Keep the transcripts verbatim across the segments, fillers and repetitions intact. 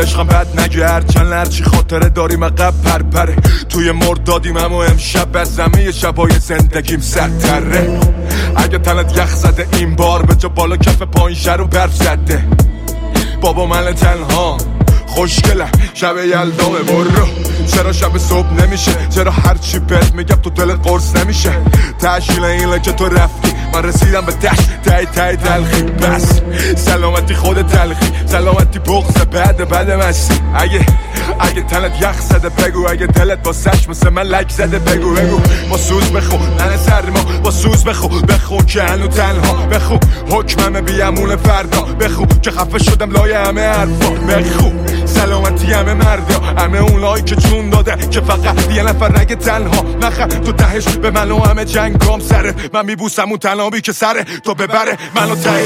عشقم بد نگرد چند لرچی خاطره داریم عقب پرپره توی مردادیم اما امشب از همه شبای زندگیم سرتره اگه تنت یخ زده این بار به جا بالا کف پایین شر و برف زده بابا من تنها خوشگلم شب یلدامه برو چرا شب صبح نمیشه چرا هرچی بهت میگم تو دلت قرص نمیشه تشکیل اینه که تو رفتی من رسیدم به تش تای تای تلخی بس سلامتی خود تلخی سلامتی بغض بعد بعد مستی اگه اگه تنت یخ زده بگو اگه دلت با سش مثل من لک زده بگو بگو با سوز بخون ننه سرما با سوز بخون بخون که هنو تنها بخون حکمم بیامون فردا بخون که خفه شدم لای همه حرفا بخون سلامتی همه مردا همه اونایی که چون داده که فقط یه نفر نگه تنها نخم تو دهش به من و همه جنگام سره من میبوسم اون تنابی که سره تو ببره منو تایی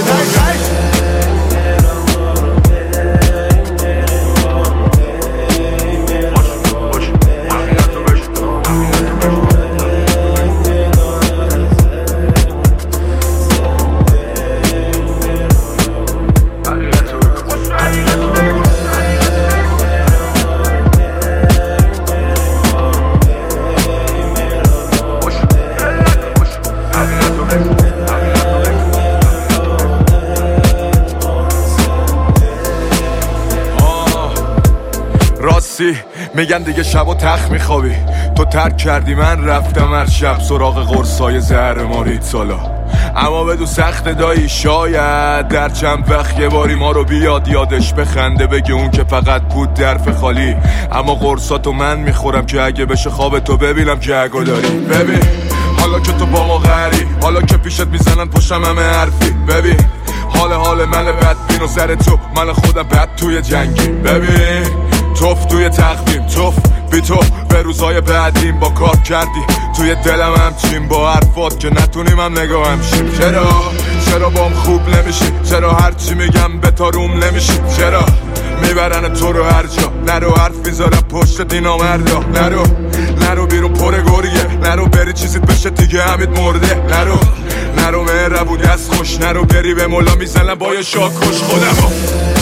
میگن دیگه شب و تخت میخوابی تو ترک کردی من رفتم هر شب سراغ قرصای زهر مارید سالا اما بدو سخت دایی شاید در چند وقت یه باری ما رو بیاد یادش بخنده بگه اون که فقط بود درف خالی اما قرصاتو من میخورم که اگه بشه خواب تو ببینم که اگه داری ببین حالا که تو با ما غری حالا که پیشت میزنن پشتم همه حرفی ببین حال حال من بدبین و سر تو من خودم بد توی جنگی ببین توف توی تقویم توف بی تو به روزای بعدیم با کار کردی توی دلم همچین با حرفات که نتونیم هم نگاه همشیم چرا چرا بام خوب نمیشی چرا هرچی میگم به تا روم نمیشی چرا میبرن تو رو هر جا نرو حرف میذارم پشت دینا مردا نرو نرو بیرون پر گریه نرو بری چیزیت بشه دیگه همید مرده نرو نرو مهربونی از خوش نرو بری به مولا میزنم با یه شاکش خودمو